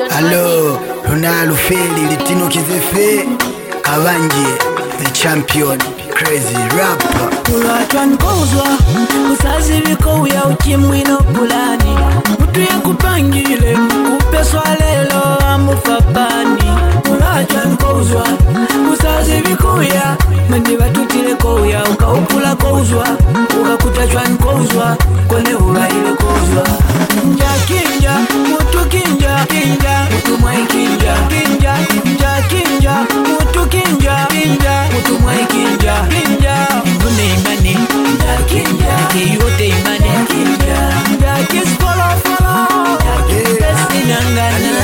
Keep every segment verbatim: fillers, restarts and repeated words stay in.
Allo, Ronaldo Feli, Litino Kizefe, Kavanje, the champion, crazy rapper. Ulwatwan kozwa, usazi viko ya ukimwino pulani. Mutu ya kupangile, kupeswa lelo amufapani. Ulwatwan kozwa, usazi viko ya mandi batutile koya, ukaupula kozwa, ukakutachwan kozwa, kone ulaile kozwa. Nja kinja, mutu kinja, kinja, mutu mwai kinja, kinja, nja kinja, mutu kinja, kinja, mutu mwai kinja, kinja. Mbune imani, nja kinja, kiyote imani, kinja, nja kis follow follow, nja kis besi nangana.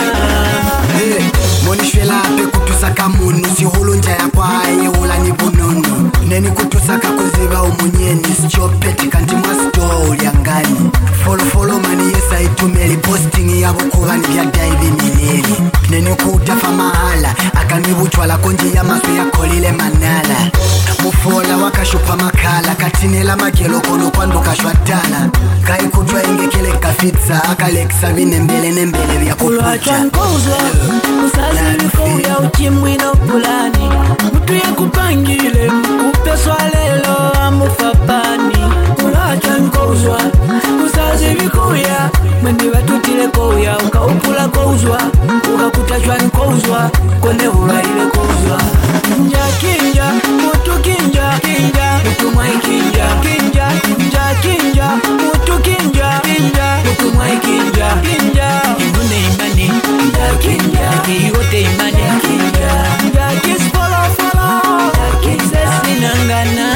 Monishwela ape kutusaka munu, si hulu nja ya kwa hae hula ni bununu. Neni kutusaka kuziva umunyeni, sichopeti kanti mwastoa uliangani. Follow follow mani yesa itumeli, posting ya bukuvani vya daivi milili. Neni kutafa mahala, akanibuchwala konji ya masu ya kolile manala. Mufola wakashupa makala, katinela magelo kono kwando kashwatala. Kai kutwa ingekele kafitza, akaleksa vine mbele nembele vya kupucha. Ulwatwan kozwa, usazi viko ya ukimwino pulani. Mutu ya kupangile, kupeswa lelo amufapani. Ulwatwan kozwa, usazi viko ya mandi batutile koya, ukaupula kozwa, ukakutachwan kozwa, kone ulaile kozwa. Nja kinja, mutu kinja, kinja, mutu mwai kinja, kinja, nja kinja, mutu kinja, kinja, mutu mwai kinja, kinja. Mbune imani, nja kinja, kiyote imani, kinja, nja kis follow follow, nja kis besi nangana.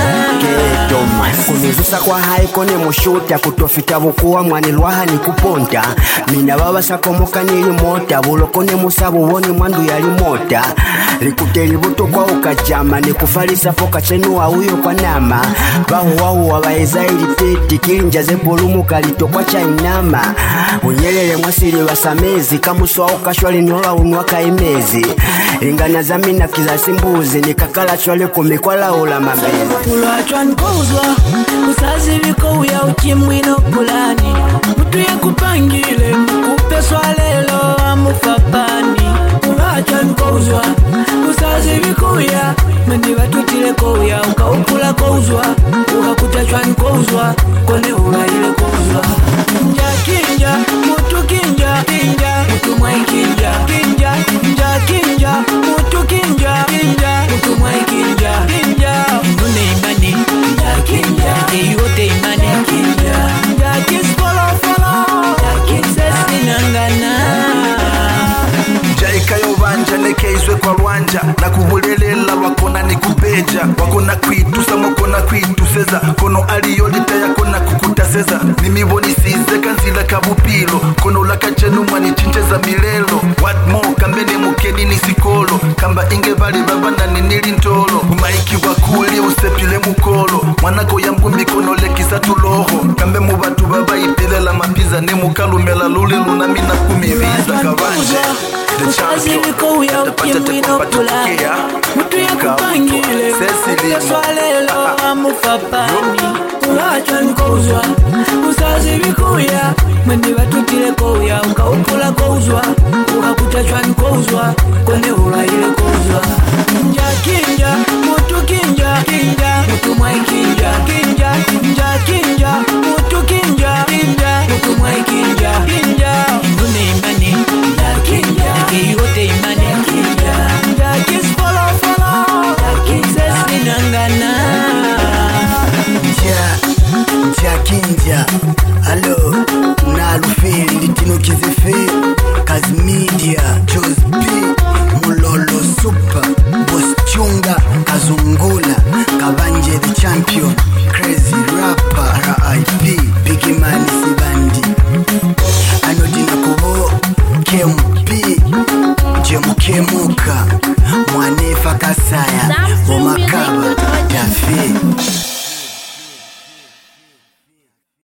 Kunuzusa kwa hai kone mushuta, kutofita bukuwa mwani lwaha ni kuponta. Mina baba sakomoka nili mota, bulo kone musabu woni mwandu yali mota. Likuteli buto kwa ukajama, ni kufalisa foka chenua uyo kwa nama. Bahu wahu wabaeza ili teti, kilinja zebolumu kalito kwa chainama. Unyelele mwasili wasamezi, kamuswa ukashwali nola unwaka imezi. Ingana zamina kizasimbuzi, nikakala chwale kumikwala ula mabezi. Ulwatwan kozwa, usazi viko ya ukimwino pulani. Mutu ya kupangile, kupeswa lelo amufapani. Ulwatwan kozwa, usazi viko ya mandi batutile koya, ukaupula kozwa, ukakutachwan kozwa, kone ulaile kozwa. Nja kinja, mutu kinja, kinja, mutu mwai kinja, kinja, nja kinja, mutu kinja, kinja, mutu mwai kinja, kinja. Mbune imani, nja kinja, kiyote imani, kinja, nja kis follow follow, nja kis besi nangana. Jaika yobanja nekeizwe kwa rwanja, na kubulelela wakona ni kubeja. Wakona kwitusa mokona kwituseza, kono aliyolita yakona kukutaseza. Nimiboni size kanzila kabupilo, kono lakachenu mwani chincheza milelo. What more kambene mukeni nisikolo, kamba inge vali babana ninili ntolo. Umaiki wakuli usepile mukolo, mwanako ya mgumbi kono lekisa tuloho. Kambe mubatu baba ipelela mapiza, ne mukalumela lule lunamina kumiviza Kavanje. Usazi viko ya ukimwino pulani. Mutu ya kupangile, kupeswa lelo amufapani. Ulwatwan kozwa, usazi viko ya mandi batutile koya, ukaupula kozwa, ukakutachwan kozwa, kone ulaile kozwa. Nja kinja, mutu kinja, kinja, mutu mwai kinja, kinja, nja kinja, mutu kinja, kinja, mutu mwai kinja, kinja. Mbune imani, nja kinja, kiyote imani, kinja, nja kis follow follow, nja kis besi nangana. Nja, nja kinja. Allo, Ronaldo Feli, Litino Kizefe, Kazi Media, Joz P, Mulolo Super, Boss Chunga, Kazungula, Kavanje the champion, crazy rapper, R I P, Biggie Man Sibandi, Anodina Kubo, K M P, Jemu Kemuka, Mwanefa Kasaya.